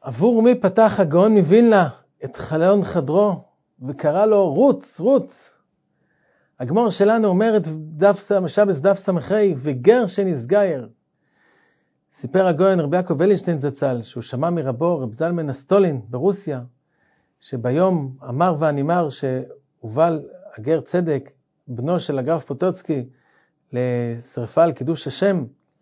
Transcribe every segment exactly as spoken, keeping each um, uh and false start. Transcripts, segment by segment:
עבור מי פתח הגאון מווילנה את חלון חדרו וקרא לו רוץ, רוץ. הגמור שלנו אומרת דף שבס דף סמכי וגר שנסגייר. סיפר הגאון רבי יעקב ולינשטיין זצ"ל שהוא שמע מרבו רב זלמן אסטולין ברוסיה, שביום אמר והנימר שהובל הגר צדק בנו של הגרף פוטוצקי לשרפה על קידוש השם,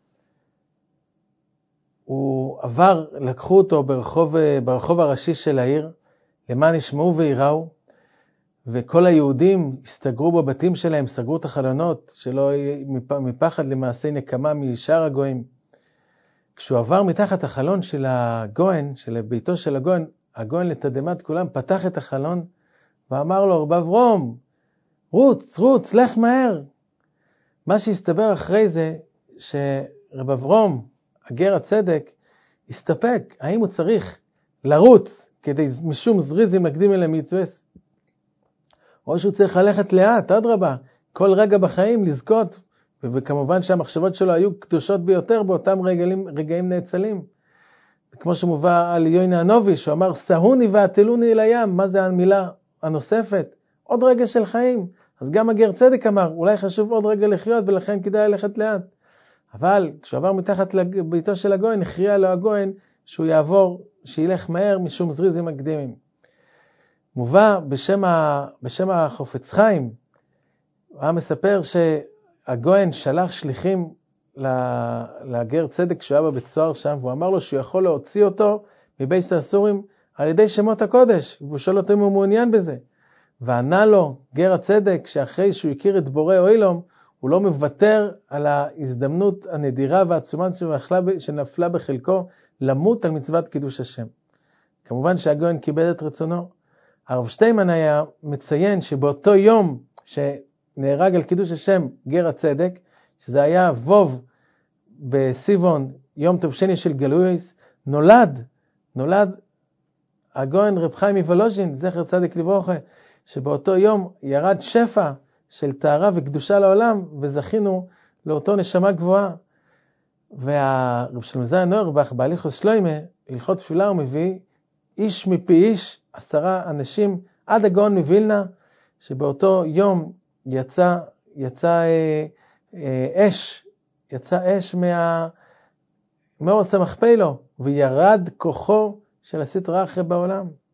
הוא עבר, לקחו אותו ברחוב, ברחוב הראשי של העיר, למען ישמעו ויראו, וכל היהודים הסתגרו בבתים שלהם, סגרו את החלונות, שלא מפחד למעשה נקמה משאר הגויים. כשהוא עבר מתחת החלון של הגוין, של ביתו של הגוין, הגוין לתדהמת כולם פתח את החלון, ואמר לו, רב אברום, רוץ, רוץ, לך מהר. מה שהסתבר אחרי זה, שרב אברום, הגר הצדק, הסתפק, האם הוא צריך לרוץ, כדי משום זריזים לקדים אליהם מצווס, או שהוא צריך ללכת לאט, אדרבה, כל רגע בחיים לזכות, וכמובן שהמחשבות שלו היו קדושות ביותר באותם רגעים, רגעים נאצלים. כמו שמובא על יוינה הנובי, שהוא אמר, סהוני ועטלוני אל הים, מה זה המילה הנוספת? עוד רגע של חיים. אז גם הגר צדק אמר, אולי חשוב עוד רגע לחיות, ולכן כדאי ללכת לאט. אבל כשהוא עבר מתחת לביתו של הגוין, הכריע לו הגוין שהוא יעבור, שילך מהר משום זריזים מקדימים. מובא בשם, ה, בשם החופץ חיים, הוא היה מספר שהגוין שלח שליחים לגר צדק כשהוא היה בבית סוהר שם, והוא אמר לו שהוא יכול להוציא אותו מבית הסוהרים על ידי שמות הקודש, והוא שואל אותו אם הוא מעוניין בזה. וענה לו גר הצדק שאחרי שהוא הכיר את בורא אוילום, הוא לא מוותר על ההזדמנות הנדירה והעצומה שנפלה בחלקו למות על מצוות קידוש השם. כמובן שהגוין כיבד את רצונו. הרב שטיימן היה מציין שבאותו יום שנהרג על קידוש השם גר הצדק, שזה היה ווב בסיבון, יום טוב שני של גלויס, נולד, נולד הגוין רב חיים מוולוז'ין, זכר צדיק לברכה, שבאותו יום ירד שפע של טהרה וקדושה לעולם, וזכינו לאותו נשמה גבוהה. והרב שלמה זלמן אוירבך בהליכות שלוימה, הלכות תפילה הוא מביא איש מפי איש, עשרה אנשים, עד הגאון מווילנה, שבאותו יום יצא, יצא אה, אה, אש, יצא אש מה, מאור סמכפלו, וירד כוחו של הסטרא אחרא בעולם.